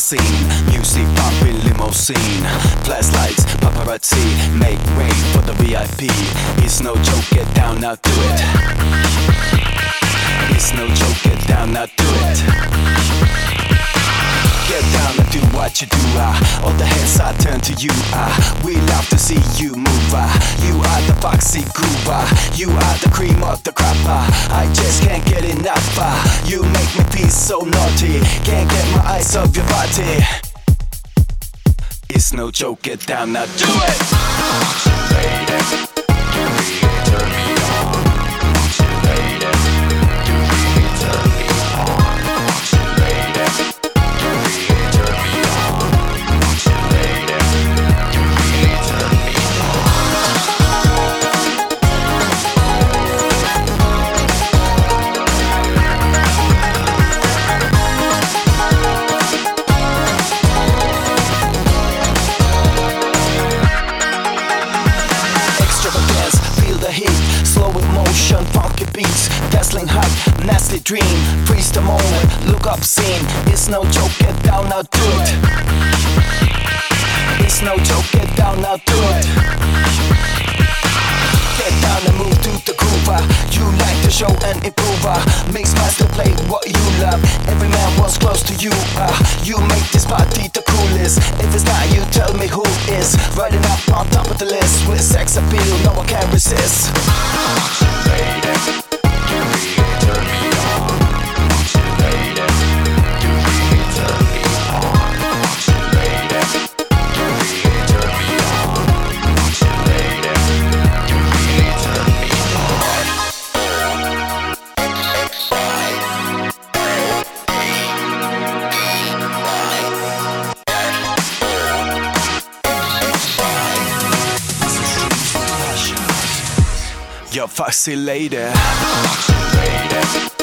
scene. Music pumping, limousine, flashlights, paparazzi, make way for the VIP. It's no joke, get down, now do it. It's no joke, get down, now do it. Get down and do what you do, all the heads I turn to you, we love to see you move, you are the foxy groover, you are the cream of the crop, I just can't get enough, you make me feel so naughty, can't get my eyes off your body. It's no joke, get down, now do it. Lady, turn me on. Lady, you really turn me on. Lady, funky beats, dazzling hot, nasty dream. Freeze the moment, look obscene. It's no joke, get down, now do it. It's no joke, get down, now do it. Get down and move to the groove. You like the show and improve. Makes master play what you love. Every man wants close to you. You make this party the coolest. If it's not you, tell me who is. Riding up on top of the list with sex appeal, no one can resist. Lady, you really turn me on. Lady, you really turn me on. Lady, you really turn me on. Lady, you really turn me on. You're foxy lady.